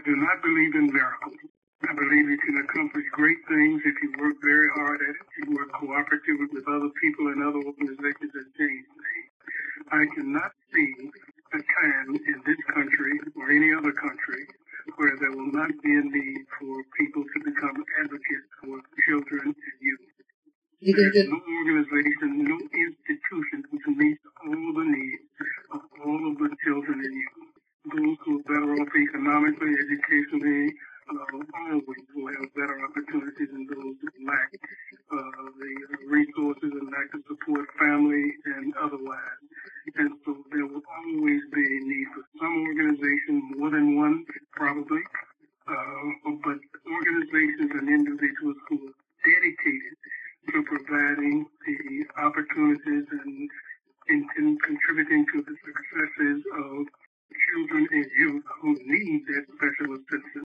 do not believe in miracles. I believe you can accomplish great things if you work very hard at it, you work cooperatively with other people and other organizations that change things. I cannot see a time in this country or any other country where there will not be a need for people to become advocates for children and youth. There is no organization, no institution which meets all the needs of all of the children and youth. Those who are better off economically, educationally, always will have better opportunities than those who lack the resources and lack the support, family and otherwise. And so there will always be a need for some organization, more than one probably, but organizations and individuals who are dedicated to providing the opportunities and contributing to the successes of children and youth who need that special assistance.